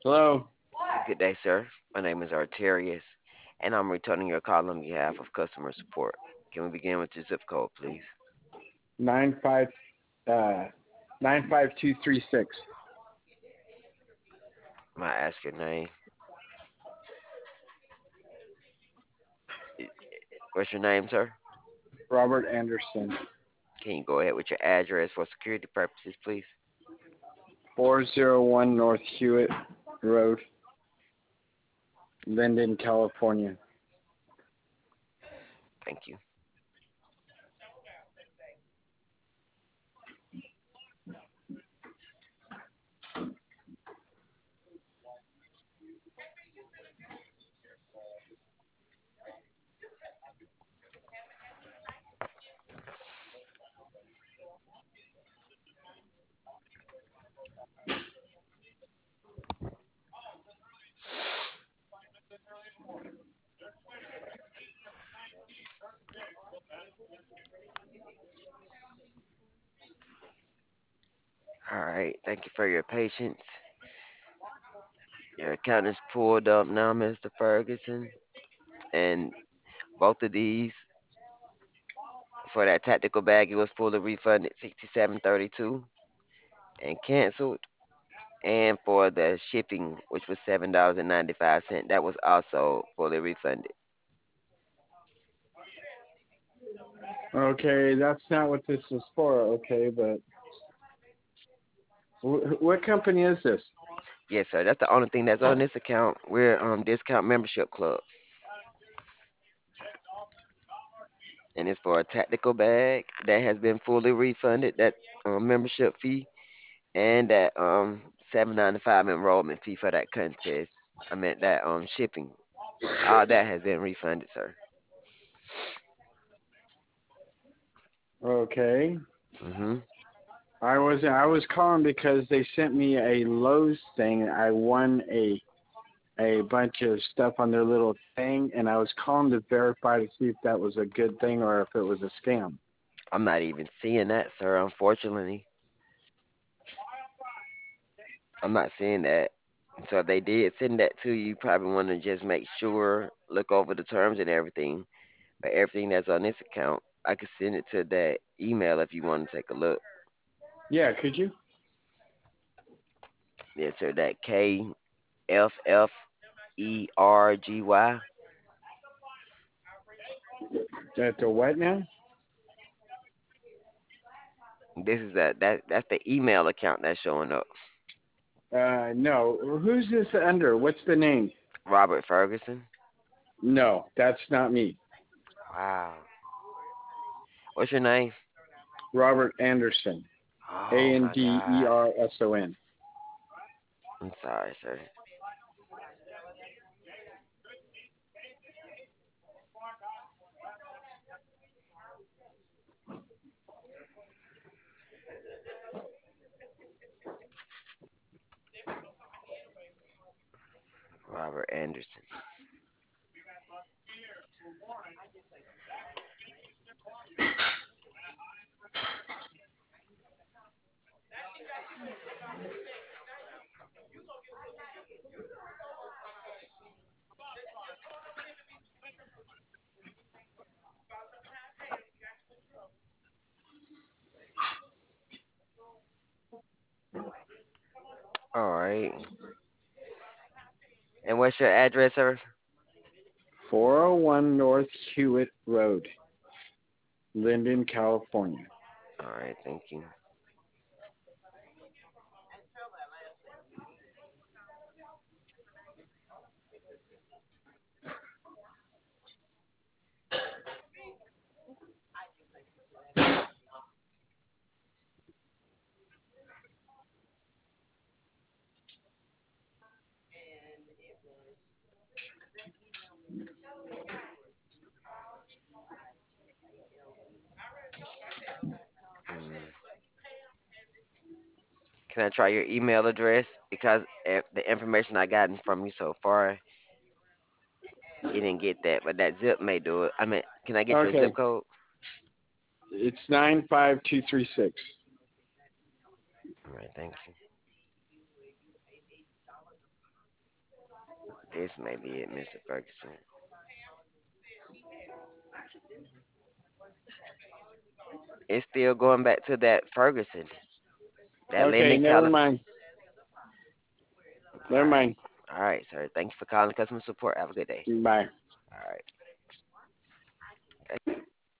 Hello, Good day, sir. My name is Arterius, and I'm returning your call on behalf of customer support. Can we begin with your zip code, please? nine five uh 95236. May I ask your name? I- What's your name, sir? Robert Anderson, Can you go ahead with your address for security purposes, please? 401 North Hewitt Road, Linden, California. Thank you. All right. Thank you for your patience. Your account is pulled up now, Mr. Ferguson, and both of these for that tactical bag, it was fully refunded 67.32 and canceled. And for the shipping, which was $7.95, that was also fully refunded. Okay, that's not what this is for. Okay, but what company is this? Yes, sir. That's the only thing that's on this account. We're discount membership club, and it's for a tactical bag that has been fully refunded. That membership fee and that 7.95 enrollment fee for that contest. I meant that shipping. All that has been refunded, sir. Okay, Hmm. I was calling because they sent me a Lowe's thing. I won a bunch of stuff on their little thing, and I was calling to verify to see if that was a good thing or if it was a scam. I'm not even seeing that, sir. Unfortunately, I'm not seeing that. So if they did send that to you, you probably want to just make sure, look over the terms and everything. But everything that's on this account, I could send it to that email if you want to take a look. Yeah, could you? Yes, sir. That KFFERGY. At the what now? This is that's the email account that's showing up. No. Who's this under? What's the name? Robert Ferguson. No, that's not me. Wow. What's your name? Robert Anderson. Oh A N my D E God. R S O N. I'm sorry, sir. Robert Anderson. All right. And what's your address, sir? 401 North Hewitt Road, Linden, California. All right. Thank you. Mm. Can I try your email address? Because the information I gotten from you so far, it didn't get that, but that zip may do it. I mean, can I get your zip Okay, code? it's 95236. All right, thank you. This may be it, Mr. Ferguson. It's still going back to that Ferguson, that Okay, Linden, never California. mind. All Never right. mind. All right, sir. Thank you for calling customer support. Have a good day. Bye. All right.